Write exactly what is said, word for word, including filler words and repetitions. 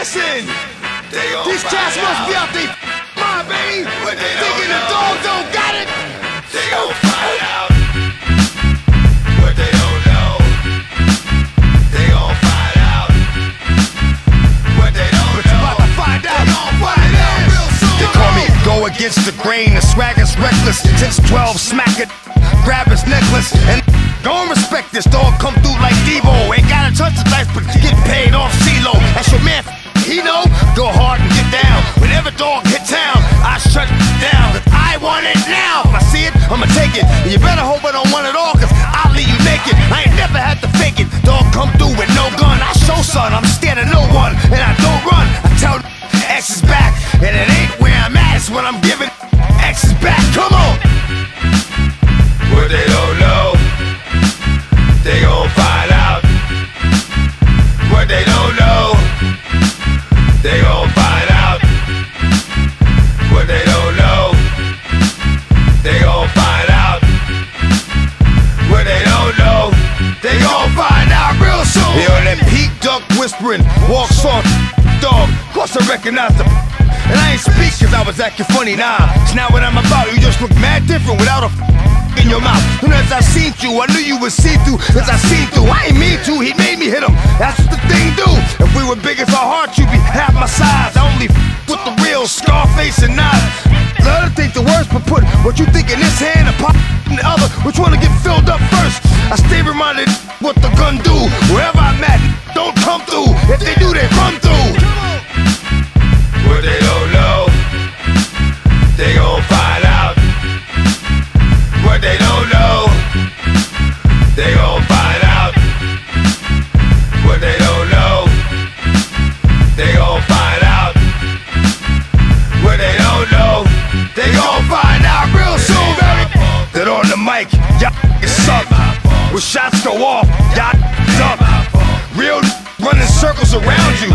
Listen, these cats must be out there mind, baby. Thinking the dog don't got it. They gon' find out what they don't know. They gon' find out what they don't but know. But you about to find out what it is. They call me go against the grain. The swagger's reckless. Since twelve, smack it, grab his necklace, and go and respect this dog. Come through like Devo. Ain't gotta touch the dice, but get paid off C-Lo. That's your man. He know, go hard and get down. Whenever dog hit town, I shut down. Cause I want it now. If I see it, I'ma take it. And you better hope I don't want it all, cause I'll leave you naked. I ain't never had to fake it. Dog come through with no gun. I show son, I'm scared of no one. And I don't run. I tell X is back. And it ain't where I'm at, it's when I'm giving X is back. Come on. What they don't know, they gon' find out. What they don't know, they gon' find out. What they don't know, they gon' find out. What they don't know, they gon' find out real soon. Yo, that Pete Duck whispering, walks on dog. Of course I recognize them. And I ain't speak cause I was acting funny, nah. It's not what I'm about, you just look mad different without a in your mouth. And as I seen you, I knew you would see through. As I seen through, I ain't mean to, he made me hit him. That's what the thing do. If we were big as our heart, you'd be half my size. I only f with the real Scarface and knives. Love to think the worst, but put what you think in this hand and pop in the other. Which one to get filled up first? I stay reminded what the gun do. Wherever I'm at, don't come through. If they do, they run through. What they don't know, they gon' find out. What they don't know, they gon' find out. What they don't know, they gon' find out. What they don't know, they gon' find out real soon, baby. That on the mic, y'all suck. When shots go off, y'all up. Real running circles around you.